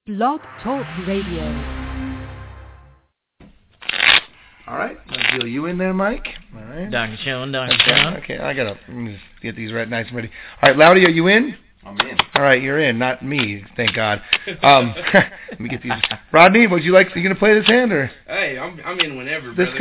Blog Talk Radio. All right, let's deal you in there, Mike. All right. Dr. Sean. Okay, I gotta just get these right nice and ready. All right, Loudy, are you in? I'm in. All right, you're in, not me, thank God. Let me get these. Rodney, would you like? Are you gonna play this hand or? Hey, I'm in whenever, This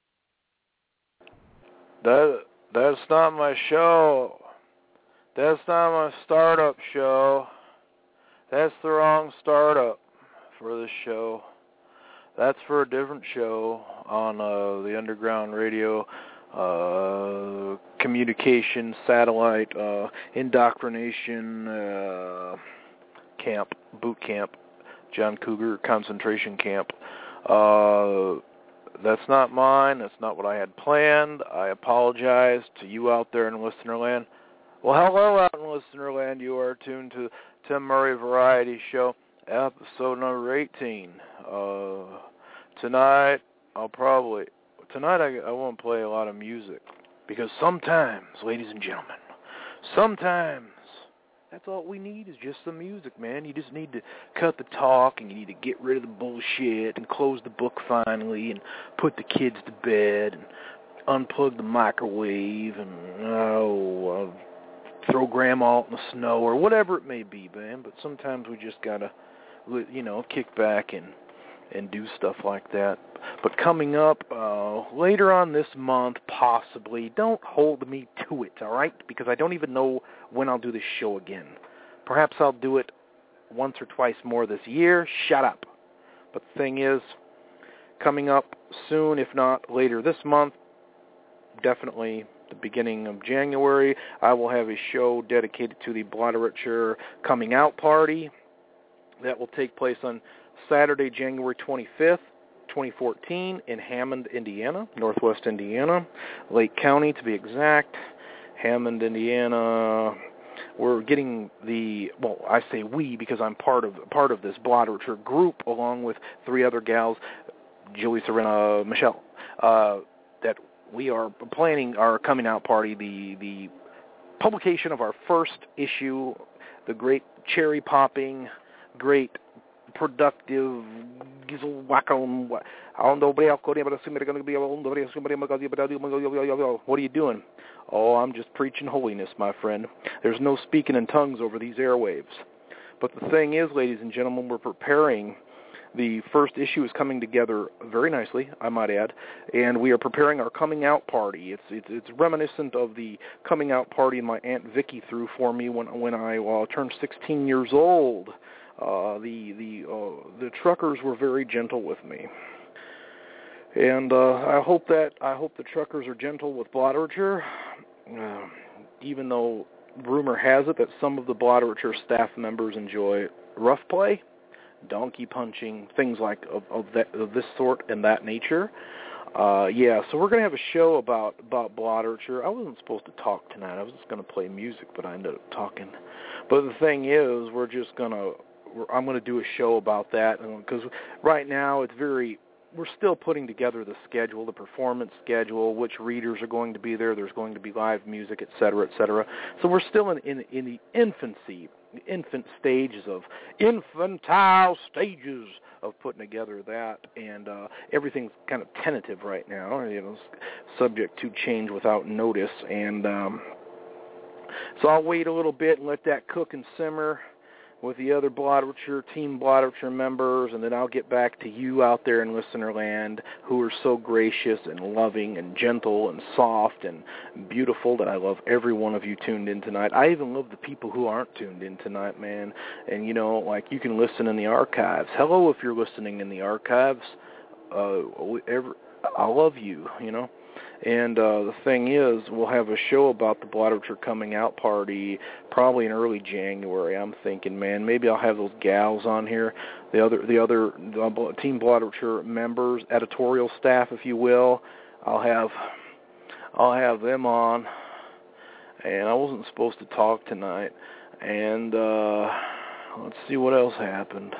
brother. That's not my show. That's not my startup show. That's the wrong startup for this show. That's for a different show on the underground radio, communication, satellite, indoctrination camp, boot camp, John Cougar concentration camp. That's not mine. That's not what I had planned. I apologize to you out there in listener land. Well, hello out in listener land. You are tuned to Tim Murray Variety Show, episode number 18. Tonight I won't play a lot of music, because sometimes, ladies and gentlemen, sometimes that's all we need is just some music, man. You just need to cut the talk, and you need to get rid of the bullshit and close the book finally and put the kids to bed and unplug the microwave and throw grandma out in the snow or whatever it may be, man. But sometimes we just gotta, kick back and do stuff like that. But coming up later on this month, possibly, don't hold me to it, all right? Because I don't even know when I'll do this show again. Perhaps I'll do it once or twice more this year. Shut up. But the thing is, coming up soon, if not later this month, definitely the beginning of January, I will have a show dedicated to the Blotteritcher Coming Out Party. That will take place on Saturday, January 25th, 2014, in Hammond, Indiana, Northwest Indiana, Lake County to be exact. Hammond, Indiana. We're getting I say we because I'm part of this Blotteritcher group along with three other gals, Julie, Serena, Michelle, that we are planning our coming out party, the publication of our first issue, the great cherry popping, great productive what are you doing? Oh, I'm just preaching holiness, my friend. There's no speaking in tongues over these airwaves. But the thing is, ladies and gentlemen, we're preparing. The first issue is coming together very nicely, I might add, and we are preparing our coming out party. It's reminiscent of the coming out party my Aunt Vicky threw for me when I turned 16 years old. The truckers were very gentle with me, and I hope the truckers are gentle with Blotteritcher, even though rumor has it that some of the Blotteritcher staff members enjoy rough play, donkey punching, things like of this sort and that nature. So we're going to have a show about Blotteritcher. I wasn't supposed to talk tonight. I was just going to play music, but I ended up talking. But the thing is, I'm going to do a show about that, because right now we're still putting together the schedule, the performance schedule, which readers are going to be there. There's going to be live music, et cetera, et cetera. So we're still in the infantile stages of putting together that, and everything's kind of tentative right now, subject to change without notice. And so I'll wait a little bit and let that cook and simmer with the other Team Blotteritcher members, and then I'll get back to you out there in listener land who are so gracious and loving and gentle and soft and beautiful that I love every one of you tuned in tonight. I even love the people who aren't tuned in tonight, man. And, you can listen in the archives. Hello, if you're listening in the archives. I love you, And the thing is, we'll have a show about the Blotteritcher Coming Out Party probably in early January. I'm thinking, man, maybe I'll have those gals on here, the other Team Blotteritcher members, editorial staff, if you will. I'll have them on. And I wasn't supposed to talk tonight. And let's see what else happened.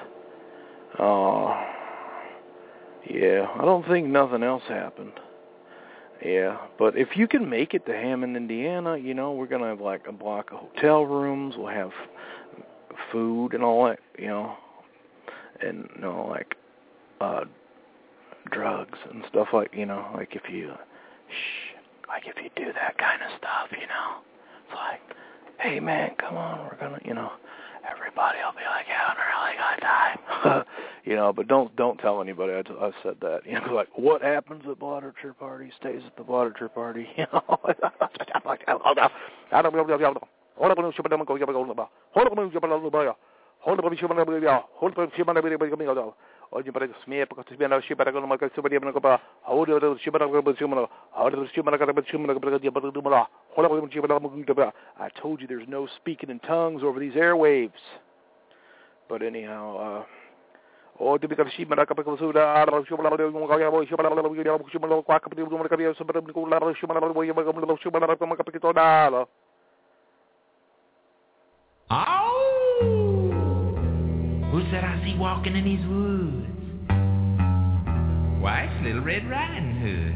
I don't think nothing else happened. Yeah, but if you can make it to Hammond, Indiana, we're going to have like a block of hotel rooms. We'll have food and all that, and like drugs and stuff like like if you do that kind of stuff, it's like, hey man, come on, we're gonna, everybody will be like having a really good time, but don't tell anybody I said that, like what happens at Blood-Or-Church party stays at the Blood-Or-Church party, I told you there's no speaking in tongues over these airwaves. But anyhow, who said I see walking in these woods? Why, it's Little Red Riding Hood.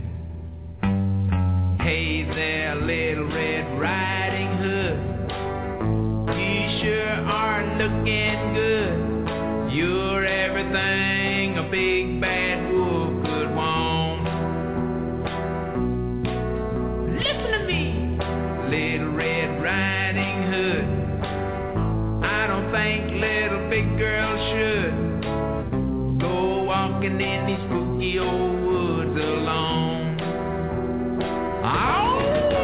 Hey there, Little Red Riding Hood. You sure are looking good. You're everything a big bad wolf could want. Listen to me, Little Red Riding Hood. I don't think little big girls should go walking in these spooky old woods alone. Oh,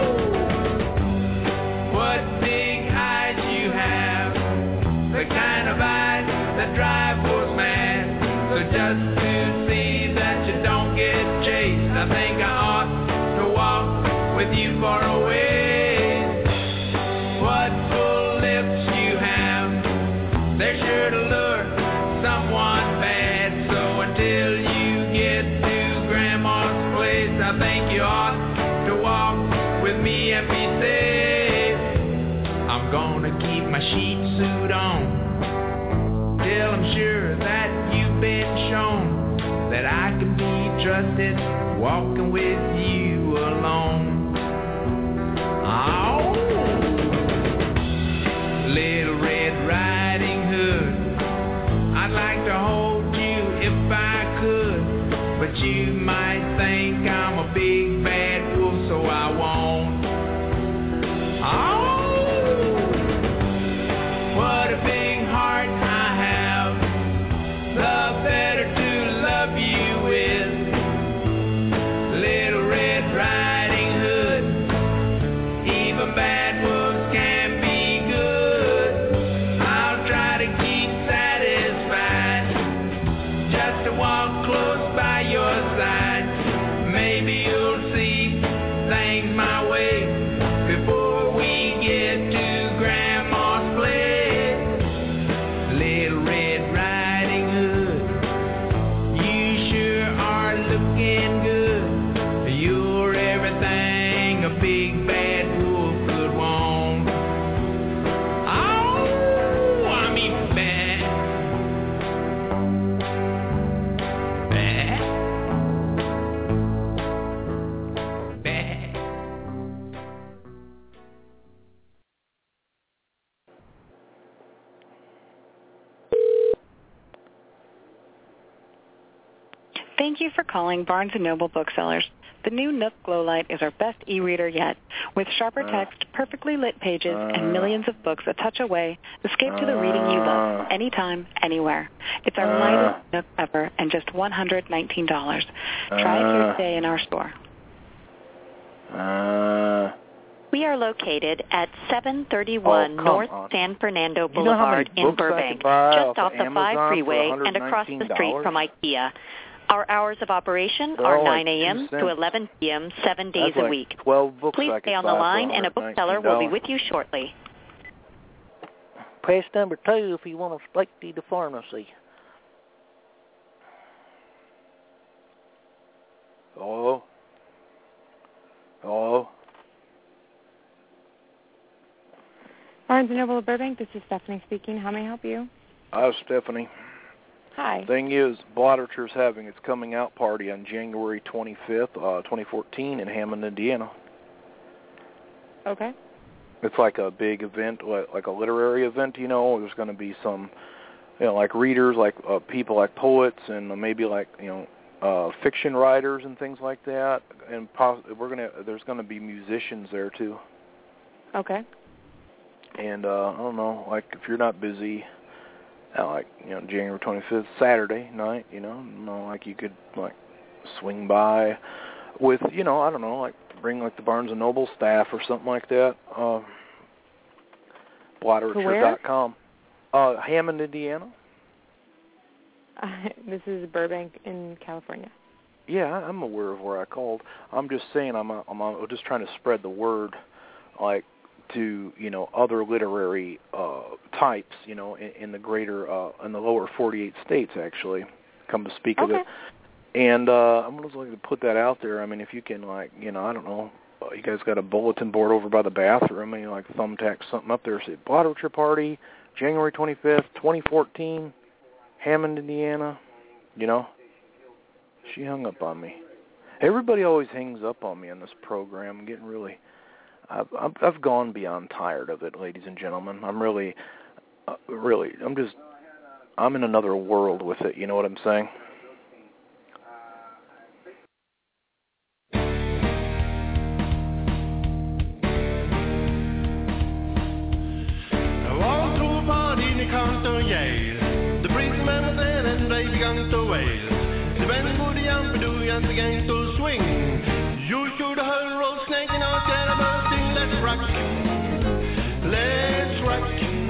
what big eyes you have, the kind of eyes that drive wolves mad. So just to see that you don't get chased, I think I ought to walk with you for a ways. What full lips you have, they're sure to lure someone bad. So until you get to Grandma's place, I think you ought to walk with me and be safe. I'm gonna keep my sheep suit on till I'm sure that you've been shown that I can be trusted walking with you alone. Oh, Little Red Riding Hood, I'd like to hold you if I could, but you might think I'm a big bad wolf, so I won't. Oh, what a big heart I have, the better to love you with. Little Red Riding Hood, even bad wolves can be good. I'll try to keep satisfied just to walk close by your side. Maybe you'll see things my way before we get to Grandma's place. Little Red Riding Hood, you sure are looking good. You're everything a big bad wolf could want. Oh, I mean bad. Bad. Bad. Thank you for calling Barnes & Noble Booksellers. The new Nook Glow Light is our best e-reader yet. With sharper text, perfectly lit pages, and millions of books a touch away, escape to the reading you love, anytime, anywhere. It's our lightest Nook ever, and just $119. Try it here today in our store. We are located at 731 North San Fernando Boulevard in Burbank, just off the 5 freeway and across the street from IKEA. Our hours of operation are 9 a.m. to 11 p.m. 7 days a week. 12 books Please stay on the line, and a bookseller will be with you shortly. Press number 2 if you want to speak to the pharmacy. Hello? Hello? Barnes & Noble of Burbank, this is Stephanie speaking. How may I help you? Hi, Stephanie. Hi. Thing is, Blood-Or-Church's having its coming out party on January 25th, 2014 in Hammond, Indiana. Okay. It's like a big event, like a literary event, There's going to be some, like readers, like people like poets and maybe like fiction writers and things like that. And there's gonna be musicians there too. Okay. And I don't know, like if you're not busy, like January 25th, Saturday night, like you could like swing by with I don't know, like bring like the Barnes and Noble staff or something like that. Blatteritcher.com. Hammond, Indiana. This is Burbank in California. Yeah, I'm aware of where I called. I'm just saying I'm just trying to spread the word, like to other literary types, in the greater in the lower 48 states actually come to speak of it. And I'm just looking to put that out there. I mean, if you can, like, I don't know, you guys got a bulletin board over by the bathroom, and you like thumbtack something up there, say Blatteritcher Party, January 25th, 2014, Hammond, Indiana. She hung up on me. Everybody always hangs up on me on this program. I'm getting really, I've gone beyond tired of it, ladies and gentlemen. I'm really, I'm in another world with it. You know what I'm saying? Began to swing. You should have heard road snaking out there about sing. Let's rock, let's rock.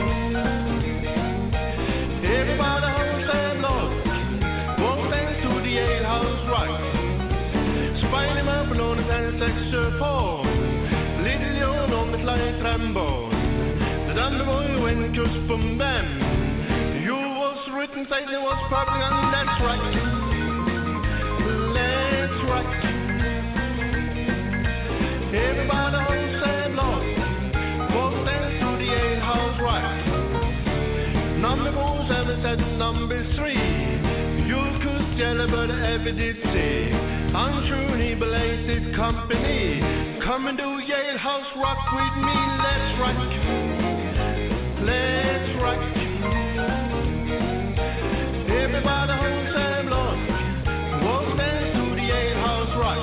Everybody holds and lost. Won't dance to the alehouse rock. Spine him up and on his hand saxophone. Little John on the flying trombone. The dumb boy went just from them. You was written, say there was probably on that's right. Let's rock. Everybody holds and lost. Won't dance to the alehouse rock. Number 4, 7, 7, number 3. You could tell but ever did say. I'm truly belated company. Come and do alehouse rock with me. Let's rock. Let's rock. Everybody holds and lost. Won't dance to the alehouse rock.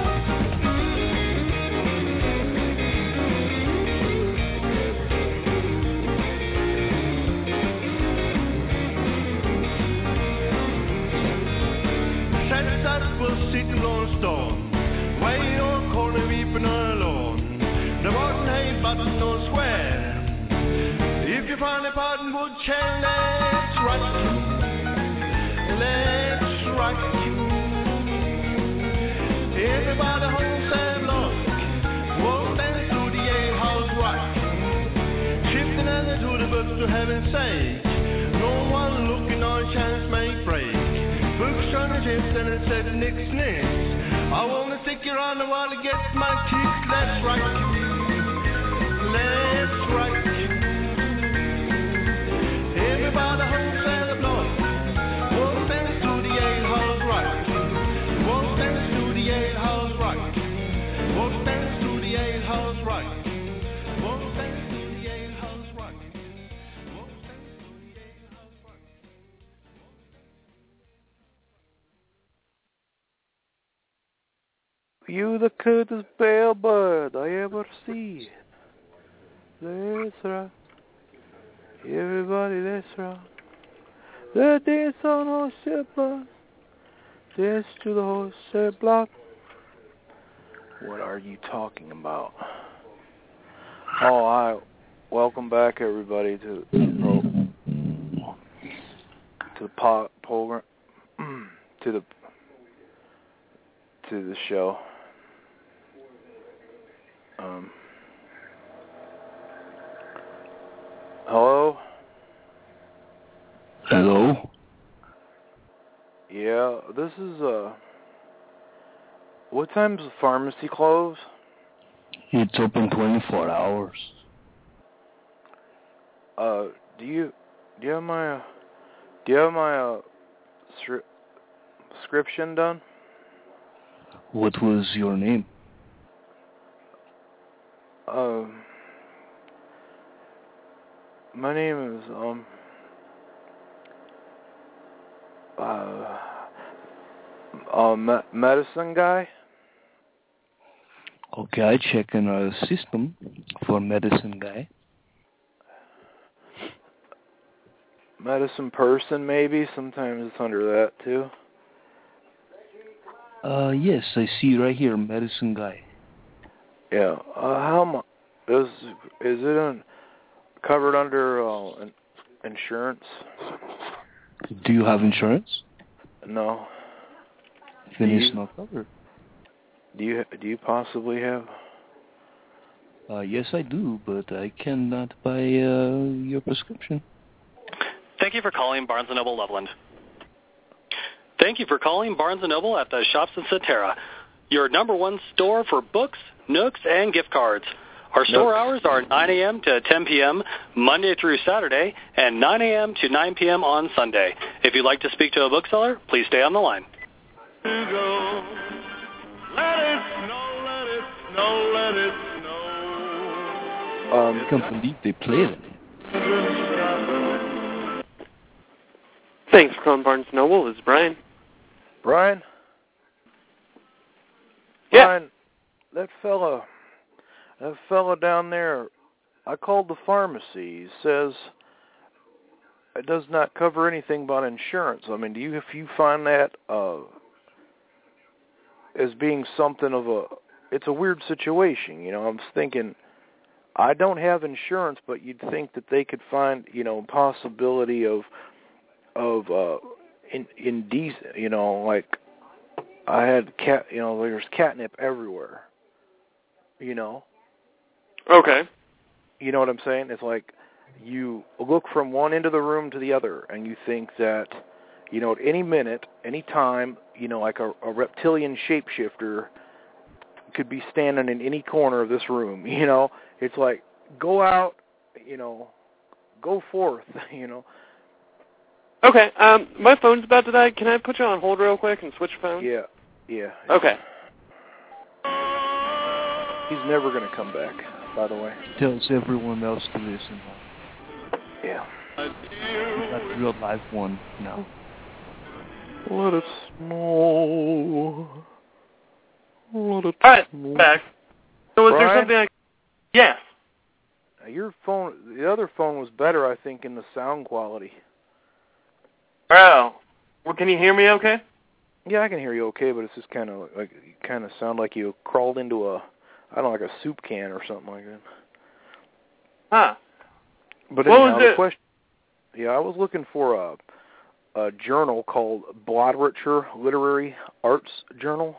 Set up will sit on stone. Way your corner weeping alone. The button ain't button no square. If you find a button wood chair, let's rock. Let's rock. Everybody holds and lost. Won't dance to the alehouse rock. Shifting another to the books to heaven's sake. No one looking on chance may break. Books on the shift and it said Nick's Nix. I wanna stick you around the while to get my kicks. Let's rock. Let's rock. Everybody holds and lost. Won't dance to the alehouse rock. Won't dance to the alehouse rock. Won't dance to the alehouse rock. Won't dance to the alehouse rock. Won't dance to the alehouse rock. You the cutest bellbird I ever see. Let's rock. Everybody, let's rock. The dance on horse block. Dance to the horse block. What are you talking about? Oh, welcome back everybody to the program, to the show. Hello? Hello? Yeah, this is, what time does the pharmacy close? It's open 24 hours. Do you have my prescription done? What was your name? My name is, Medicine guy? Okay, I check in our system for medicine guy. Medicine person, maybe? Sometimes it's under that, too. Yes, I see right here, medicine guy. Yeah. How much? Is it covered under insurance? Do you have insurance? No. Then it's not covered. Do you possibly have? Yes, I do, but I cannot buy your prescription. Thank you for calling Barnes & Noble Loveland. Thank you for calling Barnes & Noble at the Shops in Centera, your number one store for books, nooks, and gift cards. Our store hours are 9 a.m. to 10 p.m. Monday through Saturday, and 9 a.m. to 9 p.m. on Sunday. If you'd like to speak to a bookseller, please stay on the line. Let it snow, let it snow, let it snow. I can't believe they played it. Thanks for calling Barnes & Noble. This is Brian. Brian? Yeah. Brian, that fella down there, I called the pharmacy. He says it does not cover anything but insurance. I mean, if you find that as being something of it's a weird situation, you know. I'm thinking, I don't have insurance, but you'd think that they could find, you know, possibility of indecent, you know, like I had there's catnip everywhere, you know. Okay. You know what I'm saying? It's like you look from one end of the room to the other, and you think that, you know, at any minute, any time, you know, like a reptilian shapeshifter could be standing in any corner of this room, you know. It's like, go out, you know, go forth, you know. Okay, my phone's about to die. Can I put you on hold real quick and switch phones? Yeah. Okay. He's never going to come back, by the way. Tells everyone else to listen. Yeah. That's a real live one now. Let it snow. Let it snow. Back. So was there something Yes. Your phone, the other phone was better, I think, in the sound quality. Oh. Well, can you hear me okay? Yeah, I can hear you okay, but it's just kind of like, you kind of sound like you crawled into a, I don't know, like a soup can or something like that. Huh. But anyhow, the question, I was looking for a journal called Bloodricher Literary Arts Journal.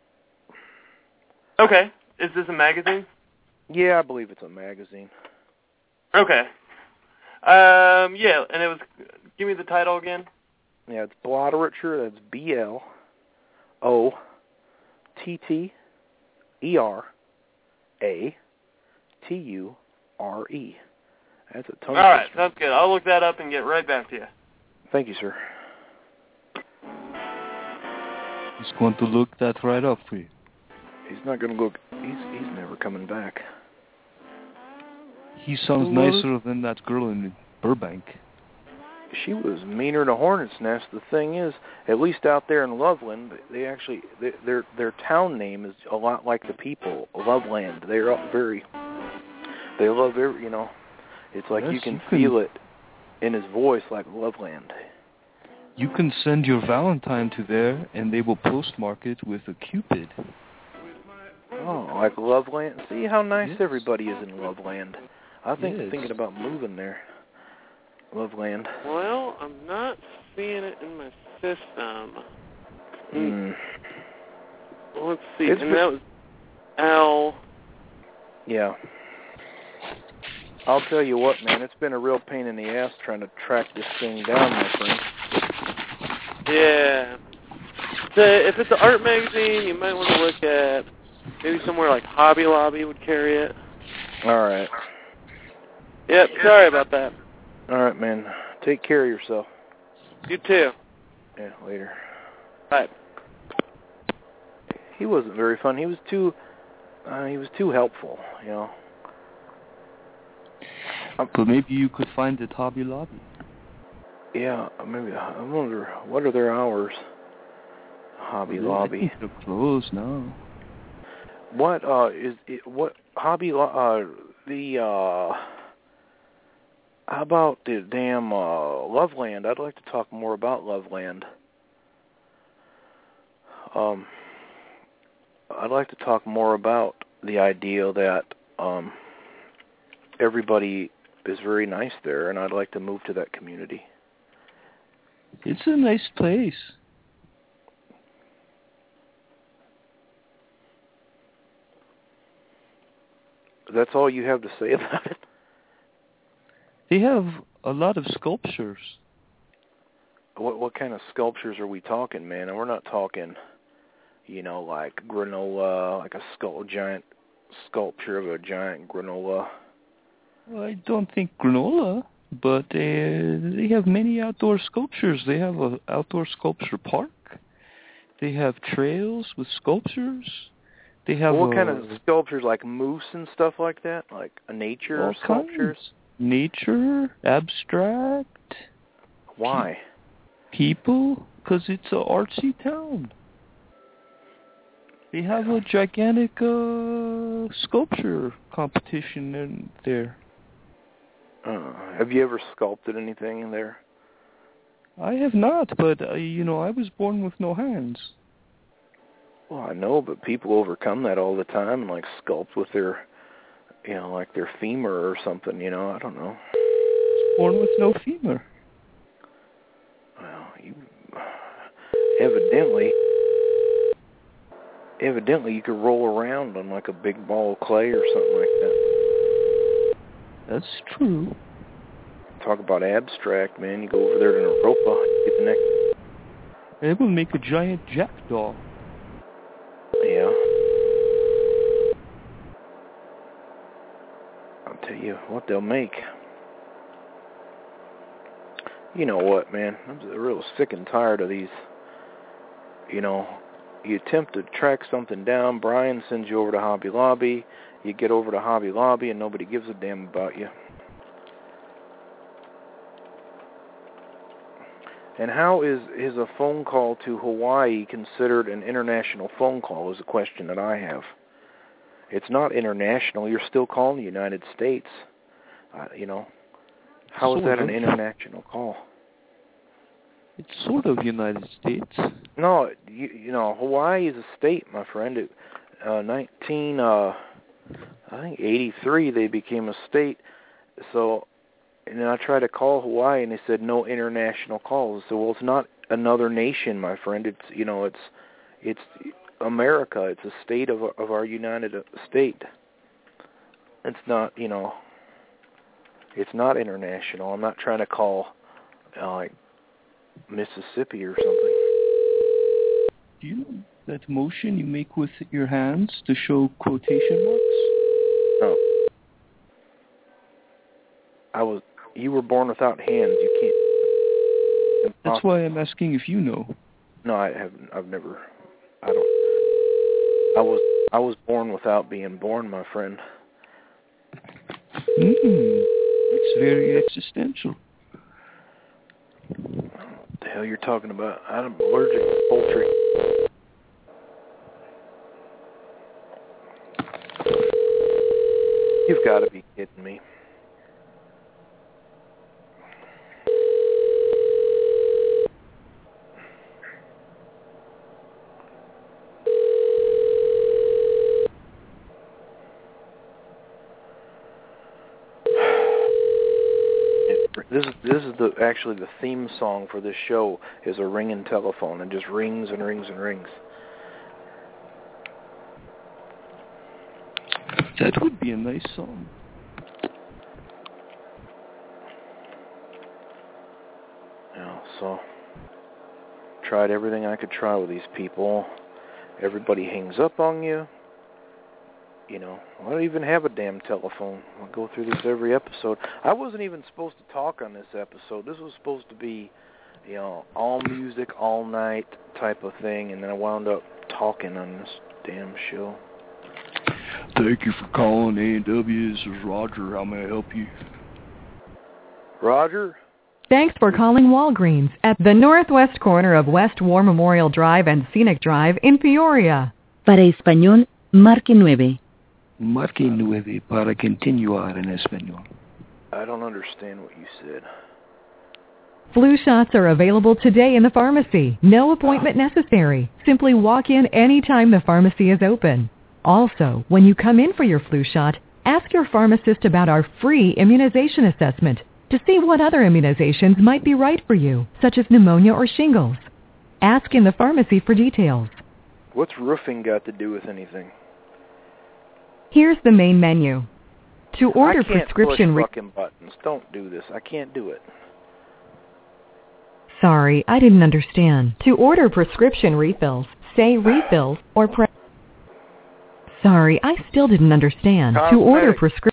Okay. Is this a magazine? Yeah, I believe it's a magazine. Okay. Yeah, and it was, give me the title again. Yeah, it's Bloodricher, that's BLOTTERERE. That's a tongue twister. All right, sounds good. I'll look that up and get right back to you. Thank you, sir. He's going to look that right up for you. He's not going to look. He's never coming back. He sounds nicer than that girl in Burbank. She was meaner than a hornet's nest. The thing is, at least out there in Loveland, their town name is a lot like the people, Loveland. They're all they love every, you know. It's like you can feel it in his voice, like Loveland. You can send your Valentine to there, and they will postmark it with a Cupid. Oh, like Loveland. See how nice everybody is in Loveland. I think thinking about moving there. Loveland. Well, I'm not seeing it in my system. Well, let's see. And that was Al. Yeah. I'll tell you what, man. It's been a real pain in the ass trying to track this thing down, my friend. Yeah. So if it's an art magazine, you might want to look at maybe somewhere like Hobby Lobby would carry it. All right. Yep, sorry about that. All right, man. Take care of yourself. You too. Yeah, later. Bye. He wasn't very fun. He was too helpful, you know. But maybe you could find it Hobby Lobby. Yeah, maybe. I wonder, what are their hours? Hobby Lobby. They're closed now. What is it? What Hobby Lobby? How about the damn Loveland? I'd like to talk more about Loveland. I'd like to talk more about the idea that everybody is very nice there, and I'd like to move to that community. It's a nice place. That's all you have to say about it? They have a lot of sculptures. What kind of sculptures are we talking, man? And we're not talking, like granola, like a giant sculpture of a giant granola. Well, I don't think granola, but they have many outdoor sculptures. They have an outdoor sculpture park. They have trails with sculptures. They have what kind of sculptures, like moose and stuff like that? Like nature sculptures? Nature, abstract. Why? People, because it's an artsy town. They have a gigantic sculpture competition in there. Have you ever sculpted anything in there? I have not, but, I was born with no hands. Well, I know, but people overcome that all the time and, sculpt with their, like their femur or something, I don't know. Born with no femur. Well, you evidently you could roll around on, a big ball of clay or something like that. That's true. Talk about abstract, man. You go over there to Naropa and get the next... It will make a giant jackdaw. Yeah. I'll tell you what they'll make. You know what, man? I'm real sick and tired of these. You attempt to track something down. Brian sends you over to Hobby Lobby. You get over to Hobby Lobby and nobody gives a damn about you. And how is a phone call to Hawaii considered an international phone call is a question that I have. It's not international. You're still calling the United States. How is that an international call? It's sort of United States. No, Hawaii is a state, my friend. 1983, they became a state. So... And then I tried to call Hawaii, and they said no international calls. So, well, it's not another nation, my friend. It's America. It's a state of our United State. It's not, it's not international. I'm not trying to call, Mississippi or something. Do you know that motion you make with your hands to show quotation marks? No. You were born without hands. You can't. That's why I'm asking if you know. No, I haven't. I was born without being born, my friend. It's very existential. What the hell you're talking about? I'm allergic to poultry. You've got to be kidding me. This is actually the theme song for this show is a ringing telephone, and just rings and rings and rings. That would be a nice song. Yeah, so tried everything I could try with these people. Everybody hangs up on you. I don't even have a damn telephone. I'll go through this every episode. I wasn't even supposed to talk on this episode. This was supposed to be, all music, all night type of thing, and then I wound up talking on this damn show. Thank you for calling A&W. This is Roger. How may I help you? Roger? Thanks for calling Walgreens at the northwest corner of West War Memorial Drive and Scenic Drive in Peoria. Para español, marque 9. Marque 9 para continuar en español. I don't understand what you said. Flu shots are available today in the pharmacy. No appointment necessary. Simply walk in anytime the pharmacy is open. Also, when you come in for your flu shot, ask your pharmacist about our free immunization assessment to see what other immunizations might be right for you, such as pneumonia or shingles. Ask in the pharmacy for details. What's roofing got to do with anything? Here's the main menu. To order I can't prescription push fucking buttons. Don't do this. I can't do it. Sorry, I didn't understand. To order prescription refills, say refills or press. Sorry, I still didn't understand. To order prescription.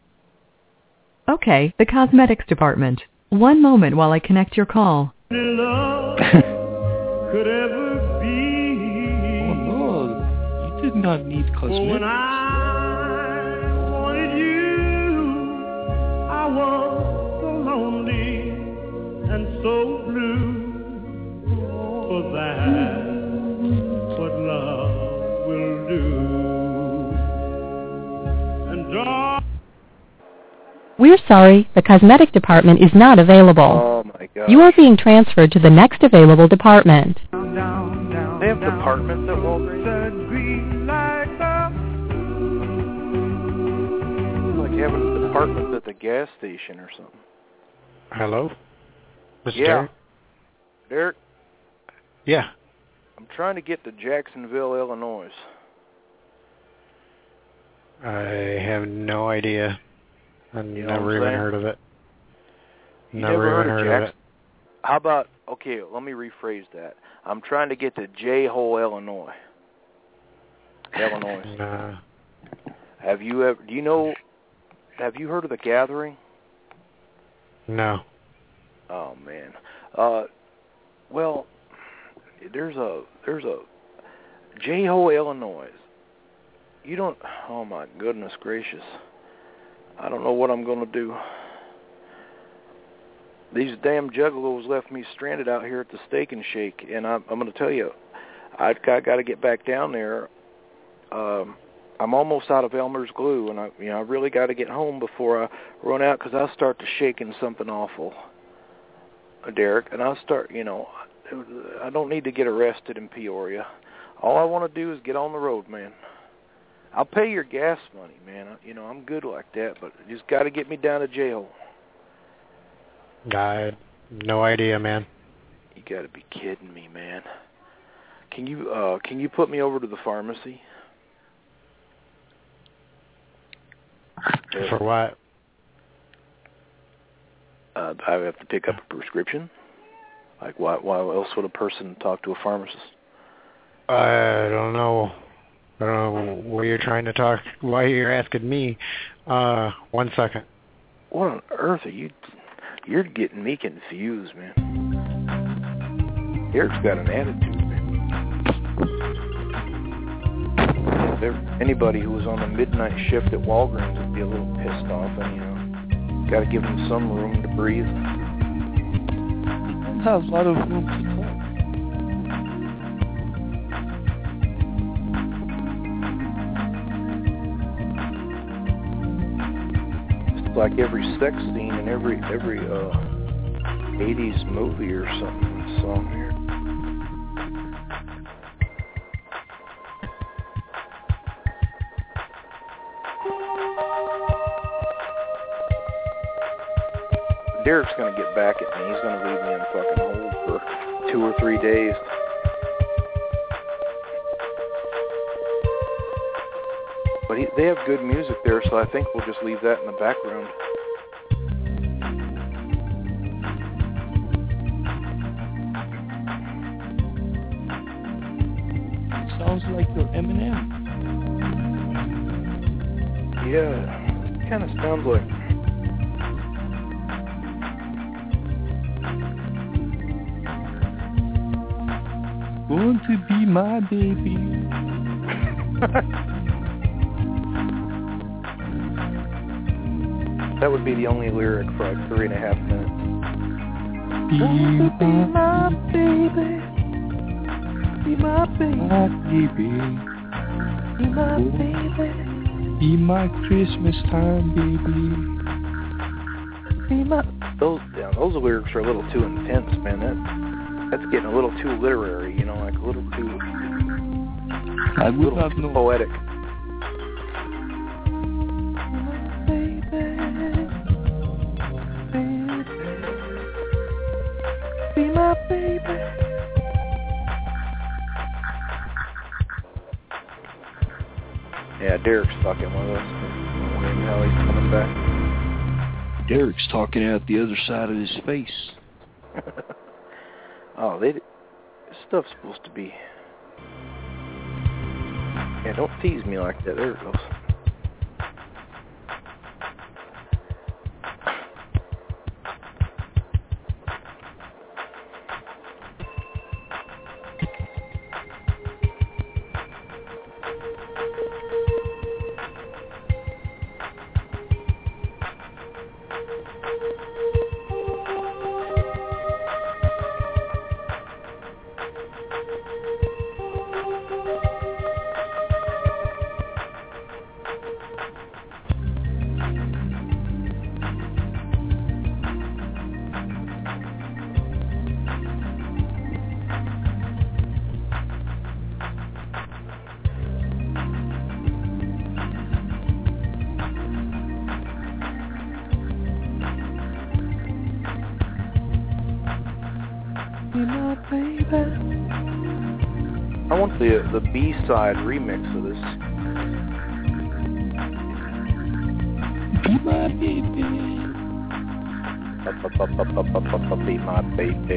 Okay, the cosmetics department. One moment while I connect your call. Love could ever be. Oh no, you did not need cosmetics. When I wanted you, I was so lonely and so blue. For that's what love will do. And We're sorry, the cosmetic department is not available. Oh my God. You are being transferred to the next available department. They have departments at Walgreens? Like having departments at the gas station or something. Hello? Mr. Yeah. Derek? Derek? Yeah. I'm trying to get to Jacksonville, Illinois. I have no idea. I've You know never what I'm even saying? heard of it. You Never even heard of it. Jackson? How about, okay, let me rephrase that. I'm trying to get to J-Hole, Illinois. Illinois. Nah. Have you ever, have you heard of The Gathering? No. Oh, man. Well, there's a J-Hole, Illinois. You don't, oh my goodness gracious. I don't know what I'm going to do. These damn juggalos left me stranded out here at the Steak and Shake, and I'm going to tell you, I got to get back down there. I'm almost out of Elmer's glue, and I really got to get home before I run out, because I'll start to shaking something awful, Derek, and I'll start, I don't need to get arrested in Peoria. All I want to do is get on the road, man. I'll pay your gas money, man. I'm good like that, but you just got to get me down to jail. I have no idea, man. You got to be kidding me, man. Can you put me over to the pharmacy? For what? I have to pick up a prescription. Like, why else would a person talk to a pharmacist? I don't know. I don't know what you're trying to talk, why you're asking me. 1 second. What on earth are you? You're getting me confused, man. Eric's got an attitude, man. If anybody who was on the midnight shift at Walgreens would be a little pissed off, and got to give him some room to breathe. Have a lot of room to talk. Like every sex scene in every 80s movie or something. Song here. Derek's gonna get back at me. He's gonna leave me in fucking hold for 2 or 3 days. But they have good music there, so I think we'll just leave that in the background. Sounds like your Eminem. Yeah, kind of sounds like. Going to be my baby. That would be the only lyric for like 3.5 minutes. Be my baby. Be my baby. Be my baby. Be my Christmas time, baby. Be my... Those lyrics are a little too intense, man. That's getting a little too literary, you know, like a little too... I would not know. Poetic. Be my baby. Yeah, Derek's fucking with us. When the hell he's coming back. Derek's talking out the other side of his face. Oh, this stuff's supposed to be... Yeah, don't tease me like that. There it goes. I want the B-side remix of this. Be my baby. Be my baby.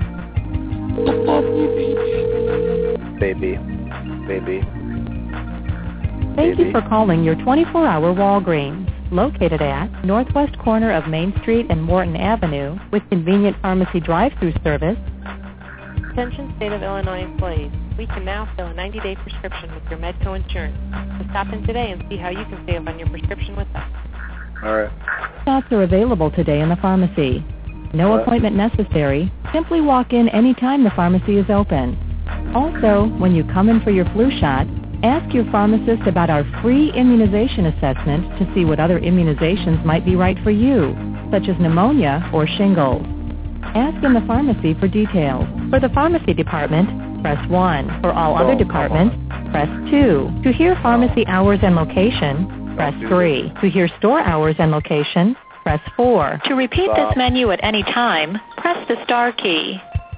Baby. Baby. Thank you for calling your 24-hour Walgreens, located at northwest corner of Main Street and Morton Avenue, with convenient pharmacy drive-through service. Attention State of Illinois employees. We can now fill a 90-day prescription with your Medco insurance. So stop in today and see how you can save on your prescription with us. All right. Shots are available today in the pharmacy. No appointment necessary. Simply walk in anytime the pharmacy is open. Also, when you come in for your flu shot, ask your pharmacist about our free immunization assessment to see what other immunizations might be right for you, such as pneumonia or shingles. Ask in the pharmacy for details. For the pharmacy department, press 1. For all other departments, press 2. To hear pharmacy hours and location, press 3. To hear store hours and location, press 4. To repeat this menu at any time, press the star key.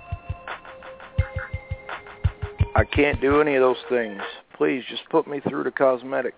I can't do any of those things. Please just put me through to cosmetics.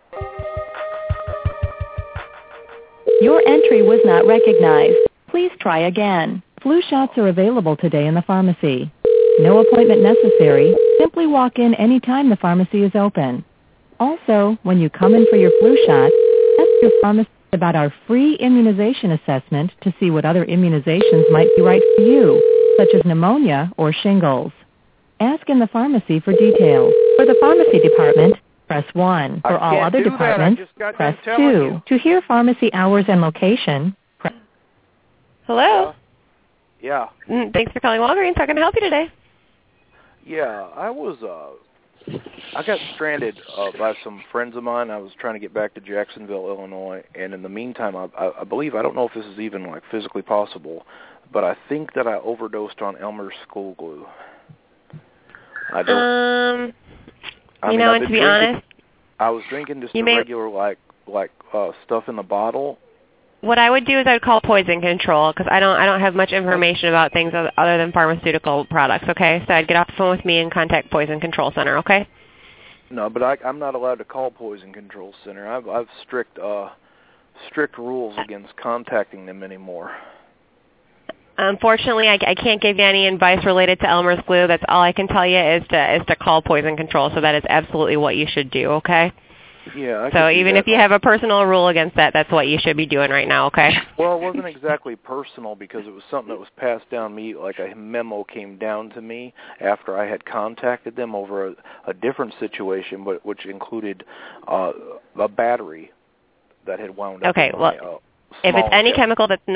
Your entry was not recognized. Please try again. Flu shots are available today in the pharmacy. No appointment necessary. Simply walk in anytime the pharmacy is open. Also, when you come in for your flu shot, ask your pharmacist about our free immunization assessment to see what other immunizations might be right for you, such as pneumonia or shingles. Ask in the pharmacy for details. For the pharmacy department, press 1. For all other departments, press 2. To hear pharmacy hours and location, press... Hello? Yeah. Thanks for calling Walgreens. How can I help you today? Yeah, I got stranded by some friends of mine. I was trying to get back to Jacksonville, Illinois, and in the meantime, I believe, I don't know if this is even like physically possible, but I think that I overdosed on Elmer's school glue. I don't. To be honest, I was drinking just the regular like stuff in the bottle. What I would do is I would call poison control because I don't have much information about things other than pharmaceutical products. Okay, so I'd get off the phone with me and contact Poison Control Center. Okay. No, but I'm not allowed to call Poison Control Center. I've strict rules against contacting them anymore. Unfortunately, I can't give you any advice related to Elmer's glue. That's all I can tell you is to call Poison Control. So that is absolutely what you should do. Okay. Yeah. So even if you have a personal rule against that, that's what you should be doing right now, okay? Well, it wasn't exactly personal because it was something that was passed down me, like a memo came down to me after I had contacted them over a different situation, but which included a battery that had wound up. Okay, well, if it's any chemical that's not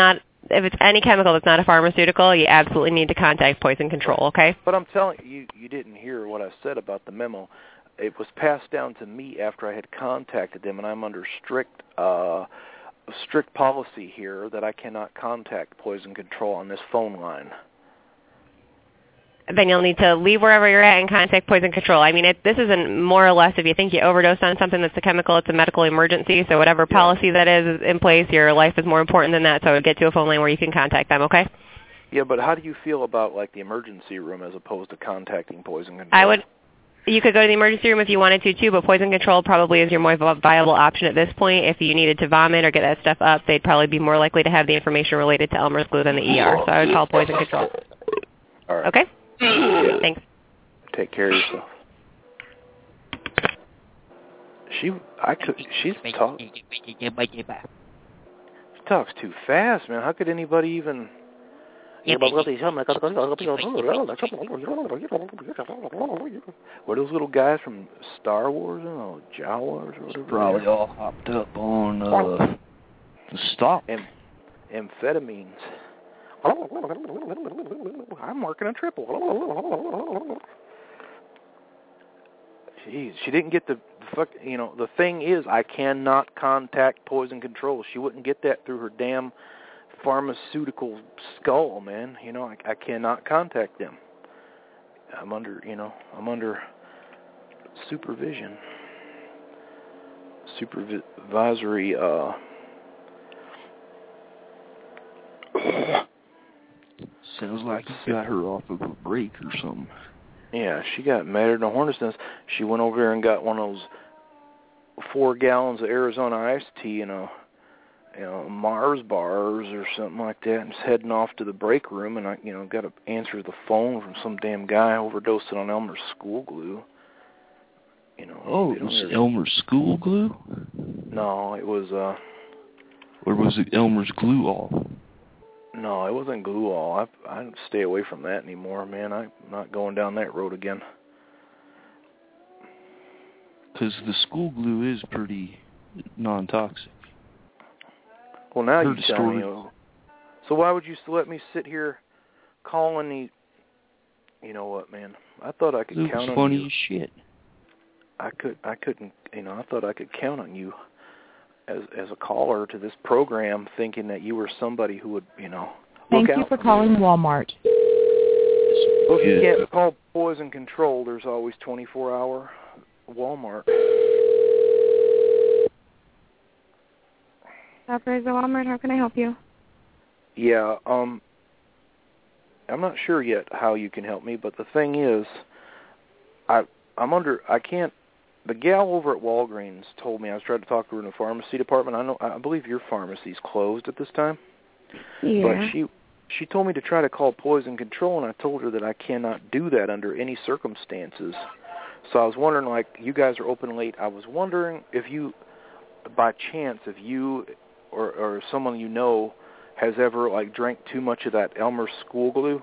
if it's any chemical that's not a pharmaceutical, you absolutely need to contact Poison Control, okay? But I'm telling you, you didn't hear what I said about the memo. It was passed down to me after I had contacted them, and I'm under strict policy here that I cannot contact Poison Control on this phone line. Then you'll need to leave wherever you're at and contact Poison Control. I mean, this isn't more or less if you think you overdosed on something that's a chemical, it's a medical emergency. So whatever policy that is in place, your life is more important than that. So get to a phone line where you can contact them, okay? Yeah, but how do you feel about like the emergency room as opposed to contacting Poison Control? You could go to the emergency room if you wanted to too, but Poison Control probably is your more viable option at this point. If you needed to vomit or get that stuff up, they'd probably be more likely to have the information related to Elmer's glue than the ER. So I would call Poison Control. All right. Okay? Yeah. Thanks. Take care of yourself. She talks too fast, man. How could anybody even? Were those little guys from Star Wars? Oh, Jawas or whatever. Probably all hopped up on the stop. Amphetamines. I'm working a triple. Jeez, she didn't get the fuck. You know, the thing is, I cannot contact Poison Control. She wouldn't get that through her damn pharmaceutical skull, man. You know, I cannot contact them. I'm under supervision, supervisory. Sounds like you got her off of a break or something. Yeah, she got mad at the hornet's nest. She went over there and got one of those 4 gallons of Arizona iced tea and a Mars bars or something like that, and just heading off to the break room, and I got to answer the phone from some damn guy overdosing on Elmer's school glue. Oh, it was Elmer's school glue? No, it was or was it Elmer's glue all? No, it wasn't glue all. I stay away from that anymore, man. I'm not going down that road again. Because the school glue is pretty non-toxic. Well, now you tell me. So why would you let me sit here calling the... You know what, man? I thought I could count on you. It was funny as shit. I couldn't, I thought I could count on you as a caller to this program, thinking that you were somebody who would, look out. Thank you for calling Walmart. Well, if you can't call Poison Control, there's always 24-hour Walmart. Operator Walmart, how can I help you? Yeah, I'm not sure yet how you can help me, but the thing is, the gal over at Walgreens told me, I was trying to talk to her in the pharmacy department. I believe your pharmacy's closed at this time. Yeah. But she told me to try to call Poison Control, and I told her that I cannot do that under any circumstances. So I was wondering, like, you guys are open late. I was wondering if you, by chance, if you or someone you know has ever, like, drank too much of that Elmer's school glue.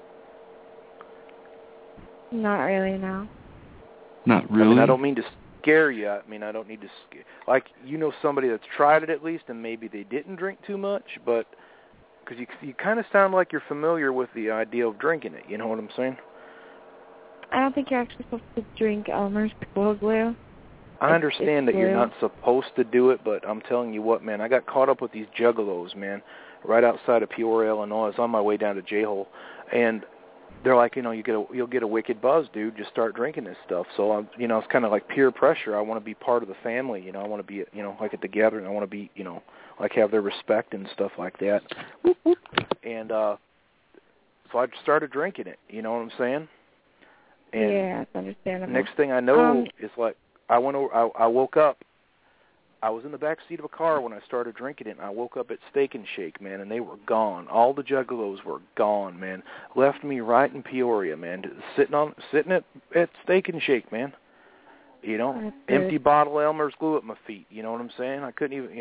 Not really, no. Not really? I mean, I don't mean to scare you. I mean, I don't need to scare. Like, somebody that's tried it at least, and maybe they didn't drink too much, but because you kind of sound like you're familiar with the idea of drinking it. You know what I'm saying? I don't think you're actually supposed to drink Elmer's school glue. I understand that you're not supposed to do it, but I'm telling you what, man, I got caught up with these juggalos, man, right outside of Peoria, Illinois. I was on my way down to J-Hole, and they're like, you'll get a wicked buzz, dude. Just start drinking this stuff. So it's kind of like peer pressure. I want to be part of the family. I want to be, like at the gathering. I want to be, like have their respect and stuff like that. And so I started drinking it. You know what I'm saying? And yeah, it's understandable. Next thing I know is like I woke up. I was in the back seat of a car when I started drinking it, and I woke up at Steak and Shake, man, and they were gone. All the juggalos were gone, man. Left me right in Peoria, man, sitting at Steak and Shake, man. Empty bottle of Elmer's glue at my feet. You know what I'm saying? I couldn't even,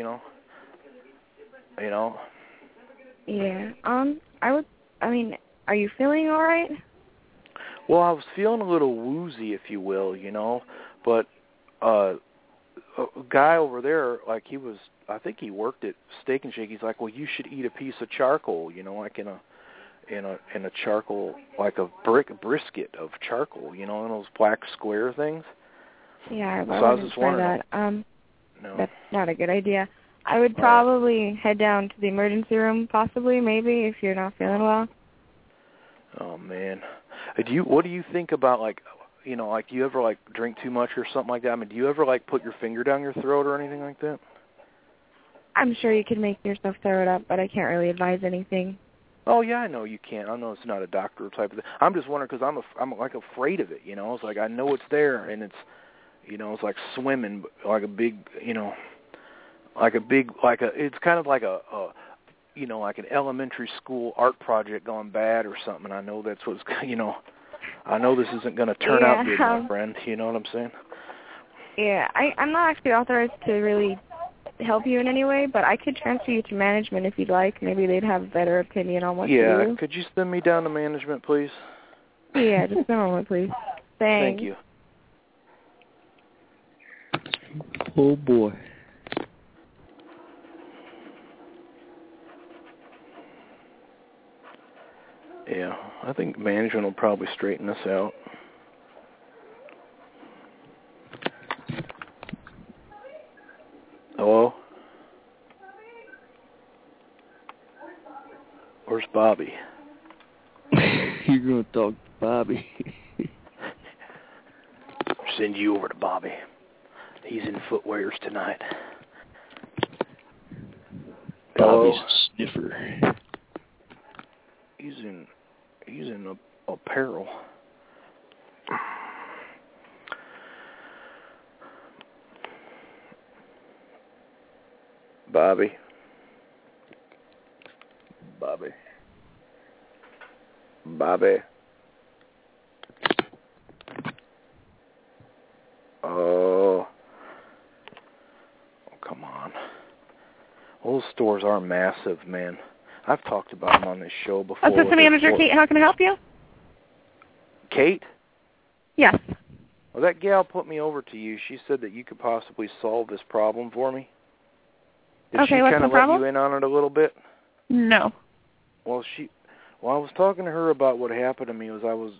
Yeah. Are you feeling all right? Well, I was feeling a little woozy, if you will, but a guy over there, like I think he worked at Steak and Shake. He's like, well, you should eat a piece of charcoal, like in a charcoal, like a brisket of charcoal, in those black square things. Yeah, so I was just try wondering. That. No. That's not a good idea. I would probably head down to the emergency room, possibly, maybe, if you're not feeling well. Oh man, what do you think about like do you ever like drink too much or something like that? I mean, do you ever like put your finger down your throat or anything like that? I'm sure you could make yourself throw it up, but I can't really advise anything. Oh yeah, I know you can't. I know it's not a doctor type of thing. I'm just wondering because I'm like afraid of it. It's like I know it's there and it's it's like swimming, like a big it's kind of like a like an elementary school art project gone bad or something. I know that's what's I know this isn't going to turn out good, my friend. You know what I'm saying? Yeah, I'm not actually authorized to really help you in any way, but I could transfer you to management if you'd like. Maybe they'd have a better opinion on what to do. Yeah, could you send me down to management, please? Yeah, just a moment, please. Thanks. Thank you. Oh, boy. Yeah, I think management will probably straighten this out. Hello? Where's Bobby? You're going to talk to Bobby. Send you over to Bobby. He's in Footwears tonight. Bobby's a sniffer. He's in apparel. Bobby. Oh, come on. Those stores are massive, man. I've talked about them on this show before. Assistant Manager Kate, how can I help you? Kate? Yes. Well, that gal put me over to you. She said that you could possibly solve this problem for me. Did okay, she what's kind the of problem? let you in on it a little bit? No. Well, I was talking to her about what happened to me. I was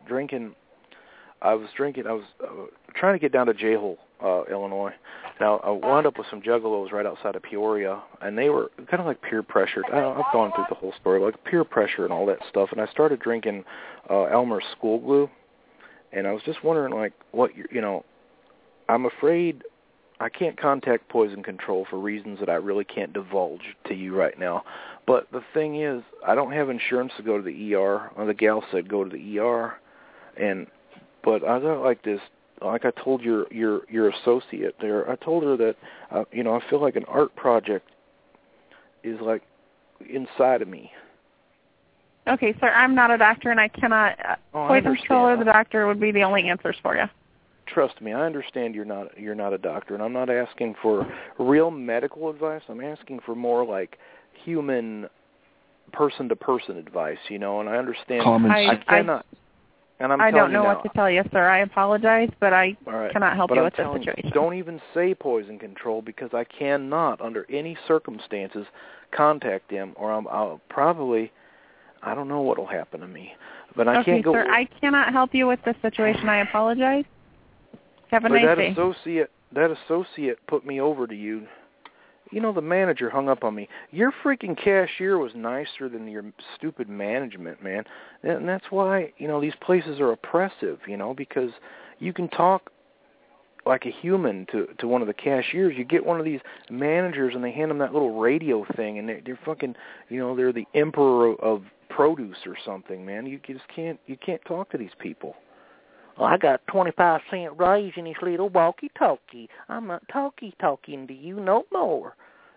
trying to get down to J-Hole, Illinois. Now, I wound up with some juggalos right outside of Peoria, and they were kind of like peer pressured. I've gone through the whole story, like peer pressure and all that stuff, and I started drinking Elmer's School Glue, and I was just wondering, like, I'm afraid I can't contact Poison Control for reasons that I really can't divulge to you right now. But the thing is, I don't have insurance to go to the ER. The gal said go to the ER, but I got like this. Like I told your associate there, I told her that I feel like an art project is like inside of me. Okay, sir, I'm not a doctor, and I cannot. Poison Control or the doctor would be the only answers for you. Trust me, I understand you're not a doctor, and I'm not asking for real medical advice. I'm asking for more like human, person-to-person advice, and I understand. I cannot. And I don't know what to tell you, sir. I apologize, but I cannot help you with this situation. Don't even say Poison Control because I cannot, under any circumstances, contact them, or I'll probably, I don't know what will happen to me. But I can't go. Okay, sir, I cannot help you with this situation. I apologize. Have a nice day. That associate put me over to you. The manager hung up on me. Your freaking cashier was nicer than your stupid management, man. And that's why, these places are oppressive, because you can talk like a human to one of the cashiers. You get one of these managers and they hand them that little radio thing and they're fucking, they're the emperor of produce or something, man. You can't talk to these people. Well, I got 25-cent raise in this little walkie-talkie. I'm not talking to you no more.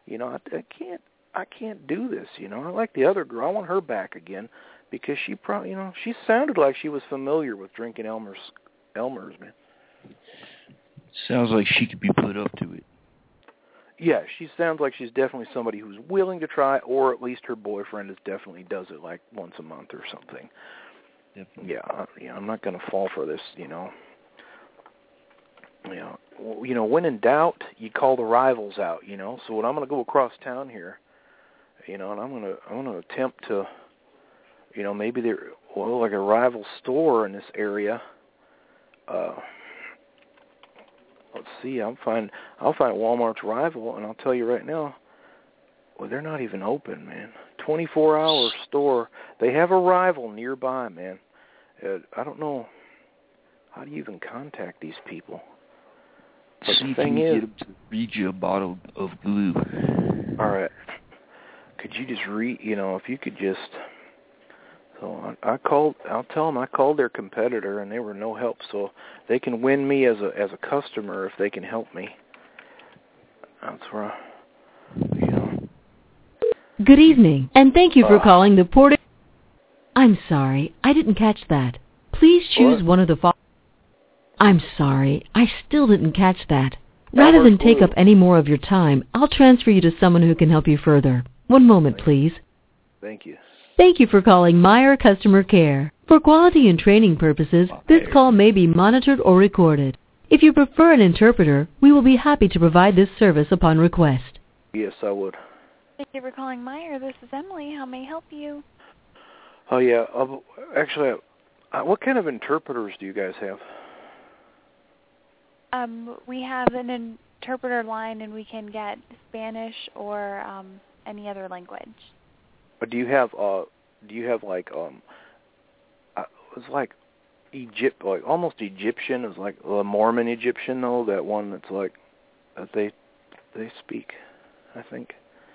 I can't do this. I like the other girl. I want her back again because she probably, she sounded like she was familiar with drinking Elmer's, man. Sounds like she could be put up to it. Yeah, she sounds like she's definitely somebody who's willing to try, or at least her boyfriend definitely does it like once a month or something. Definitely. Yeah, I'm not going to fall for this, when in doubt, you call the rivals out. So when I'm going to go across town here, and I'm going to attempt to, maybe there, like a rival store in this area. Let's see. I'll find Walmart's rival, and I'll tell you right now. Well, they're not even open, man. 24-hour store. They have a rival nearby, man. I don't know. How do you even contact these people? But see if you can get them to read you a bottle of glue. All right. Could you just read? If you could just. So I called. I'll tell them I called their competitor, and they were no help. So they can win me as a customer if they can help me. That's where. Good evening, and thank you for calling the Porter. I'm sorry, I didn't catch that. Please choose one of the following. I'm sorry, I still didn't catch that. Rather than take up any more of your time, I'll transfer you to someone who can help you further. One moment, please. Thank you. Thank you for calling Meyer Customer Care. For quality and training purposes, this call may be monitored or recorded. If you prefer an interpreter, we will be happy to provide this service upon request. Yes, I would. Thank you for calling Meyer. This is Emily. How may I help you? Oh, yeah. Actually, what kind of interpreters do you guys have? We have an interpreter line, and we can get Spanish or any other language. Do you have it's like Egypt, like almost Egyptian? It's like the Mormon Egyptian, though. That one that's like that they speak, I think.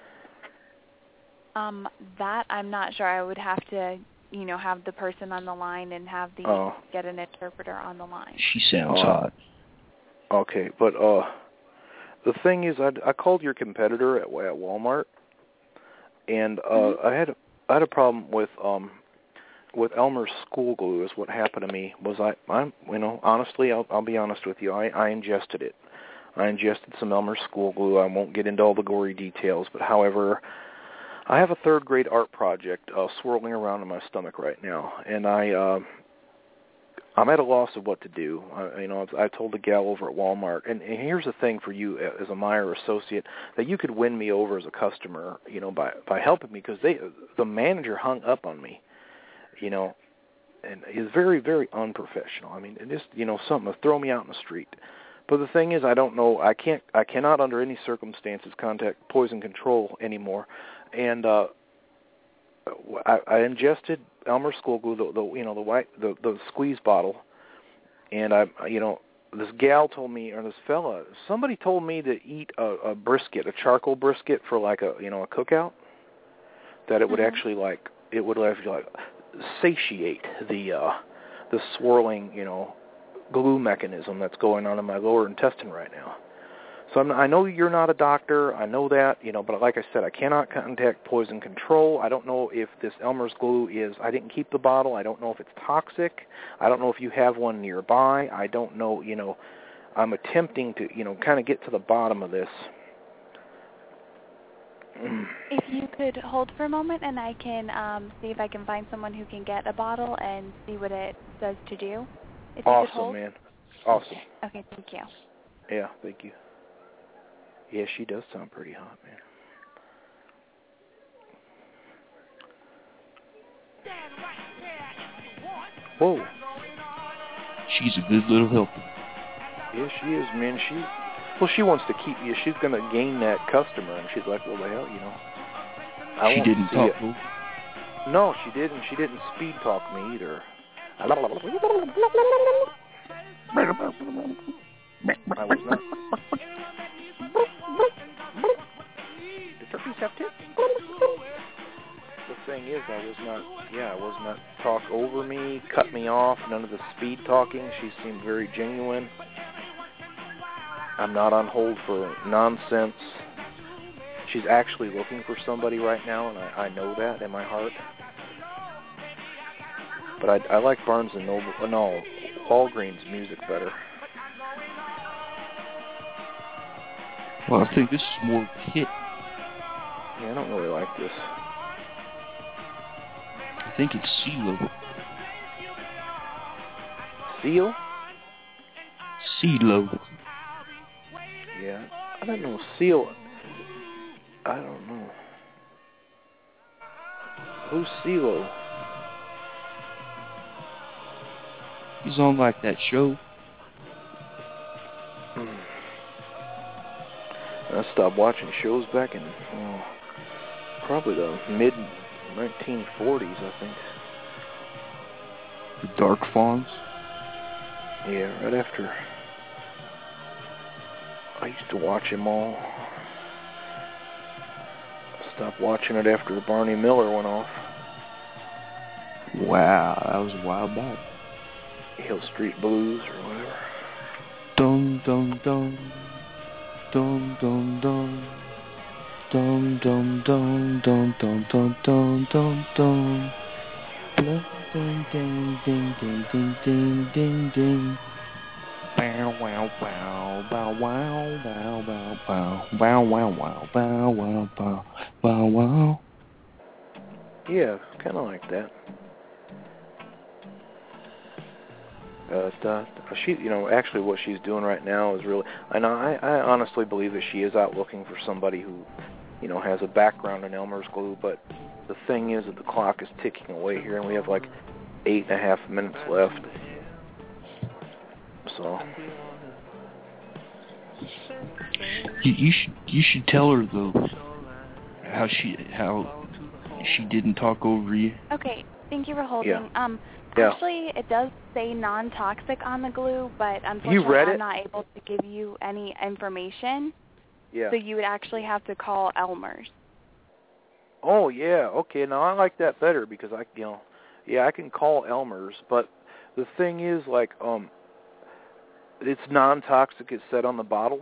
That I'm not sure. I would have to, have the person on the line and have get an interpreter on the line. She sounds hot. Okay, but the thing is, I called your competitor at Walmart, and I had a problem with Elmer's school glue. Is what happened to me was I'm honestly, I'll be honest with you. I ingested it. I ingested some Elmer's school glue. I won't get into all the gory details, but however. I have a third-grade art project swirling around in my stomach right now, and I'm at a loss of what to do. I told the gal over at Walmart, and here's the thing for you as a Meyer associate, that you could win me over as a customer, by helping me, because the manager hung up on me, and is very, very unprofessional. I mean, just something to throw me out in the street. But the thing is, I don't know. I cannot under any circumstances contact Poison Control anymore. And I ingested Elmer's school glue, the squeeze bottle, and this gal told me, or this fella, somebody told me to eat a brisket, a charcoal brisket for like a cookout, that it would actually satiate the swirling glue mechanism that's going on in my lower intestine right now. So I know you're not a doctor, I know that, but like I said, I cannot contact Poison Control. I don't know if this Elmer's glue I didn't keep the bottle. I don't know if it's toxic. I don't know if you have one nearby. I don't know, I'm attempting to, kind of get to the bottom of this. If you could hold for a moment, and I can see if I can find someone who can get a bottle and see what it does to do. If you could hold. Man. Awesome. Okay, thank you. Yeah, thank you. Yeah, she does sound pretty hot, man. Whoa. She's a good little helper. Yeah, she is, man. She wants to keep you. She's going to gain that customer, and she's like, well, the hell, She didn't talk to her? No, she didn't. She didn't speed talk me either. I was not. The turkeys have tits. The thing is, I was not talk over me, cut me off, none of the speed talking. She seemed very genuine. I'm not on hold for nonsense. She's actually looking for somebody right now, and I know that in my heart. But I like Barnes & Noble, no, Walgreens music better. Well, I think this is more hit. Yeah, I don't really like this. I think it's CeeLo. Seal? CeeLo. Yeah, I don't know. Seal. I don't know. Who's CeeLo? He's on like that show. I stopped watching shows back in probably the mid-1940s, I think. The Dark Fawns? Yeah, right after. I used to watch them all. I stopped watching it after Barney Miller went off. Wow, that was a while back. Hill Street Blues or whatever. Dum dum dum. Dum dum dum. Dum dum dum dum dum dum dum dum dum. Ding ding ding ding ding ding ding ding ding. Bow wow wow bow wow bow bow bow bow wow wow bow wow bow bow wow. Yeah, kind of like that. She, actually what she's doing right now is really, I honestly believe that she is out looking for somebody who, has a background in Elmer's glue, but the thing is that the clock is ticking away here, and we have like 8.5 minutes left. So. You should tell her though how she didn't talk over you. Okay, thank you for holding. Yeah. Actually, it does say non-toxic on the glue, but unfortunately I'm not able to give you any information. Yeah. So you would actually have to call Elmer's. Oh, yeah. Okay, now I like that better because I can call Elmer's, but the thing is, it's non-toxic, it's said on the bottle?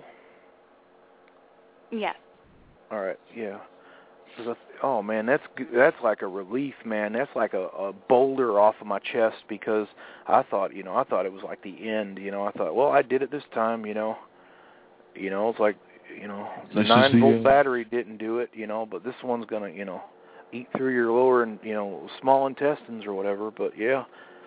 Yes. All right, yeah. Oh, man, that's like a relief, man. That's like a boulder off of my chest because I thought it was like the end, I thought, well, I did it this time, it's like, the 9-volt battery didn't do it, but this one's going to, eat through your lower and, small intestines or whatever, but yeah,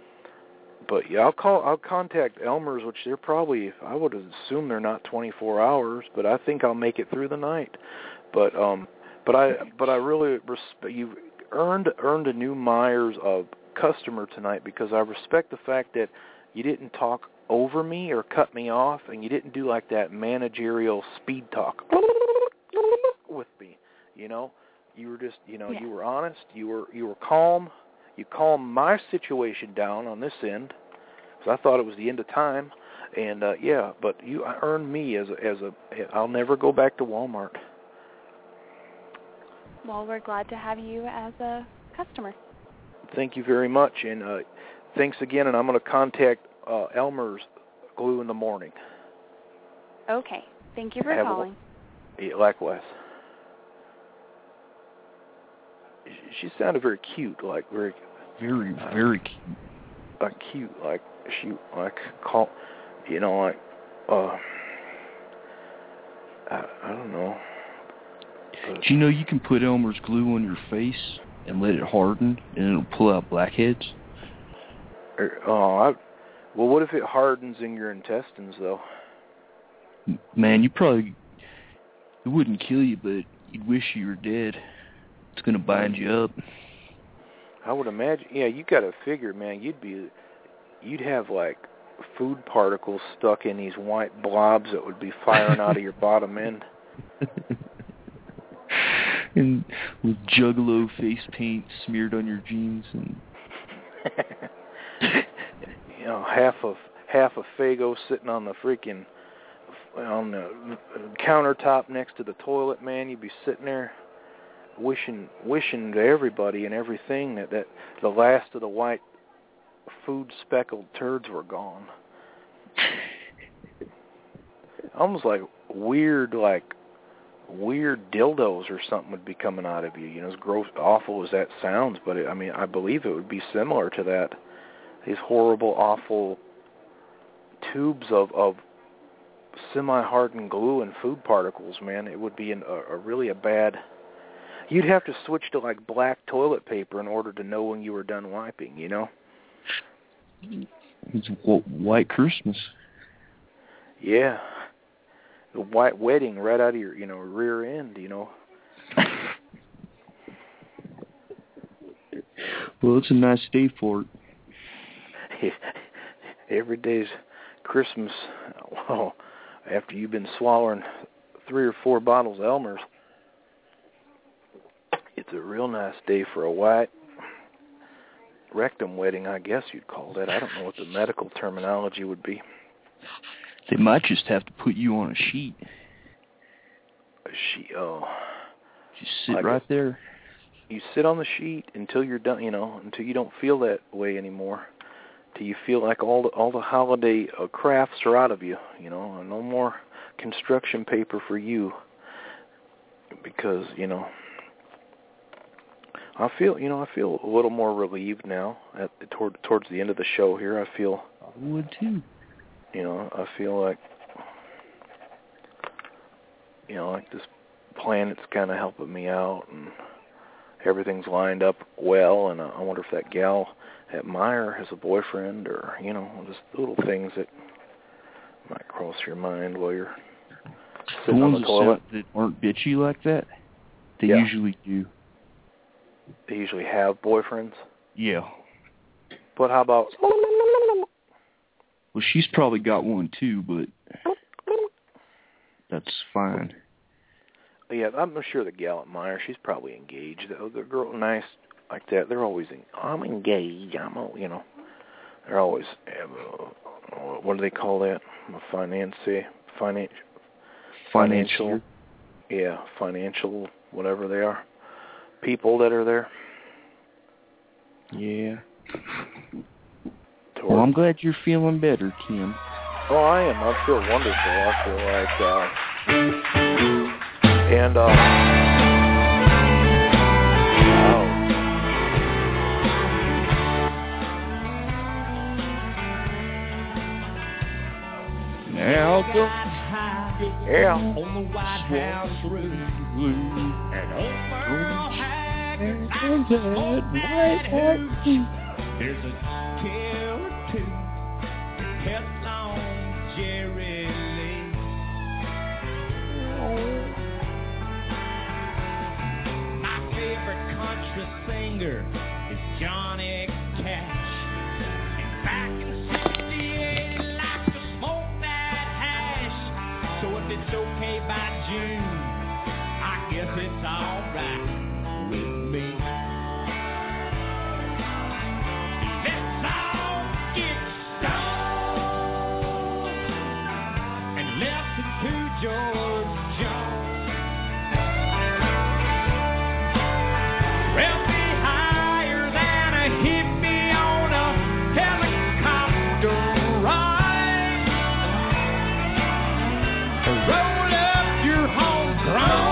I'll contact Elmer's, which they're probably, I would assume they're not 24 hours, but I think I'll make it through the night, but I really you've earned a new Myers customer tonight because I respect the fact that you didn't talk over me or cut me off, and you didn't do like that managerial speed talk with me. You were just you were honest. You were calm. You calmed my situation down on this end because I thought it was the end of time, and but you earned me as a. I'll never go back to Walmart. Well, we're glad to have you as a customer. Thank you very much, and thanks again, and I'm going to contact Elmer's glue in the morning. Okay. Thank you for calling. Likewise. She sounded very cute, very very cute. Cute, I don't know. Do you know you can put Elmer's glue on your face and let it harden, and it'll pull out blackheads? Well, what if it hardens in your intestines, though? Man, it wouldn't kill you, but you'd wish you were dead. It's going to bind you up. I would imagine. Yeah, you got to figure, man, you'd have, food particles stuck in these white blobs that would be firing out of your bottom end. And with Juggalo face paint smeared on your jeans, and half a Faygo sitting on the on the countertop next to the toilet, man. You'd be sitting there wishing to everybody and everything that the last of the white food speckled turds were gone. Almost like weird dildos or something would be coming out of you. As gross, awful as that sounds, but I believe it would be similar to that. These horrible, awful tubes of semi-hardened glue and food particles, man. It would be a bad. You'd have to switch to black toilet paper in order to know when you were done wiping. It's White Christmas. Yeah. white wedding right out of your, rear end, Well, it's a nice day for it. Every day's Christmas. Well, after you've been swallowing 3 or 4 bottles of Elmer's, it's a real nice day for a white rectum wedding, I guess you'd call that. I don't know what the medical terminology would be. They might just have to put you on a sheet. A sheet, oh. Just sit right there. You sit on the sheet until you're done, until you don't feel that way anymore. Till you feel like all the holiday crafts are out of you, no more construction paper for you. Because, I feel a little more relieved now towards the end of the show here. I would too. I feel like, like this planet's kind of helping me out, and everything's lined up well. And I wonder if that gal at Meyer has a boyfriend, or just little things that might cross your mind while you're sitting on the toilet. That aren't bitchy like that, they usually do. They usually have boyfriends? Yeah. But how about... Well, she's probably got one too, but that's fine. Yeah, I'm sure the gal at Meyer, she's probably engaged. The girl nice like that, they're always, I'm engaged, they're always, what do they call that? Financial, financial, whatever they are. People that are there. Yeah. Well, I'm glad you're feeling better, Kim. Oh, I am. I feel wonderful. I feel like, Now go. Yeah. On the White House roof. And there's a tale or two that kept on Jerry Lee. My favorite country singer is Johnny Cash. And back in '68, he liked to smoke that hash. So if it's okay by June, I guess it's alright with me. Let's all get stoned and listen to George Jones. Well, be higher than a hippie on a helicopter ride. Roll up your homegrown.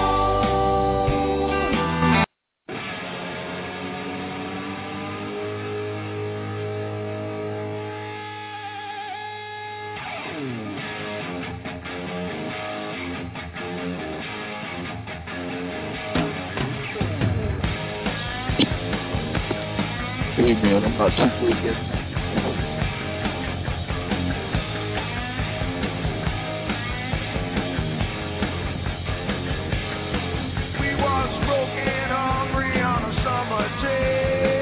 Hey man, I'm not too good yet. We was broke and hungry on a summer day.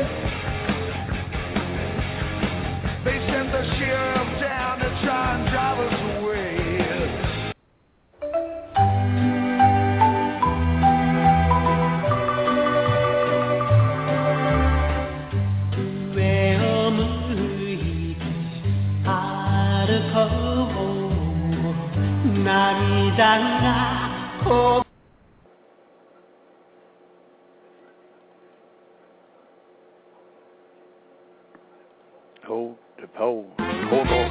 They sent the sheriff down to try and drive us away. Hold on.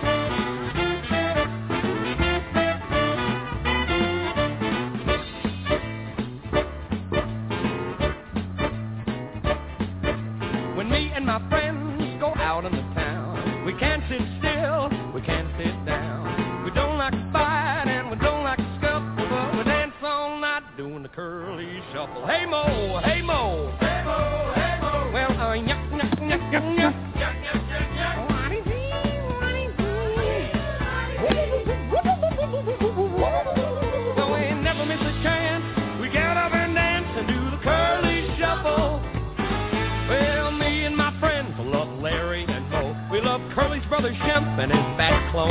When me and my friends go out in the town, we can't sit still, we can't sit down. We don't like to fight and we don't like to scuffle, but we dance all night doing the curly shuffle. Hey Mo, hey Mo, hey Mo, hey Mo. Well, yuck, yuck, yuck, yuck, yuck.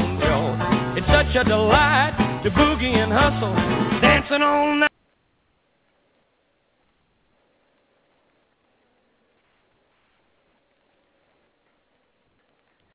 Joe. It's such a delight to boogie and hustle, dancing all night.